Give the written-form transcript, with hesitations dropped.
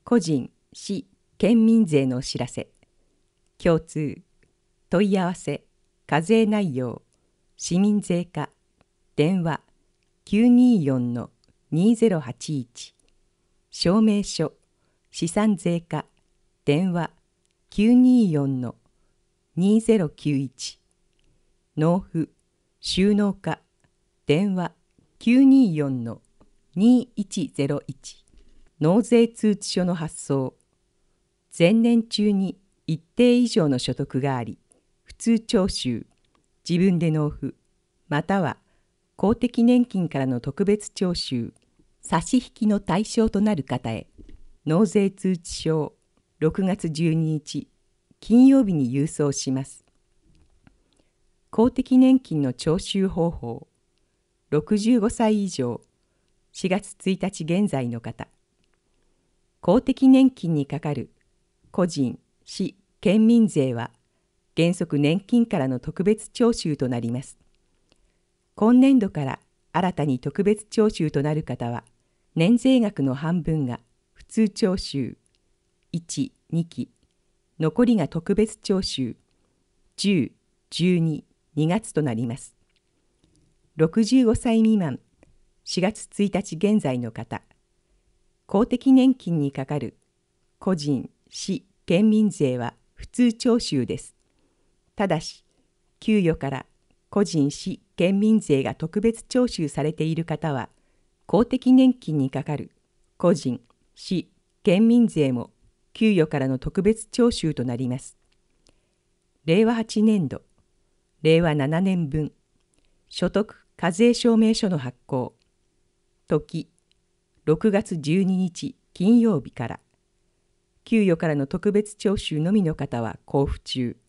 個人、市、県民税のお知らせ。共通、問い合わせ、課税内容、市民税課、電話924-2081、証明書、資産税課、電話924-2091、納付、収納課、電話924-2101、納税通知書の発送。前年中に一定以上の所得があり、普通徴収、自分で納付、または公的年金からの特別徴収、差し引きの対象となる方へ、納税通知書を6月12日、金曜日に郵送します。公的年金の徴収方法、65歳以上、4月1日現在の方。公的年金にかかる個人、市、県民税は原則年金からの特別徴収となります。今年度から新たに特別徴収となる方は、年税額の半分が普通徴収、1、2期、残りが特別徴収、10、12、2月となります。65歳未満、4月1日現在の方、公的年金にかかる個人、市、県民税は普通徴収です。ただし、給与から個人、市、県民税が特別徴収されている方は、公的年金にかかる個人、市、県民税も給与からの特別徴収となります。令和8年度、令和7年分、所得課税証明書の発行、時、6月12日金曜日から、給与からの特別徴収のみの方は交付中。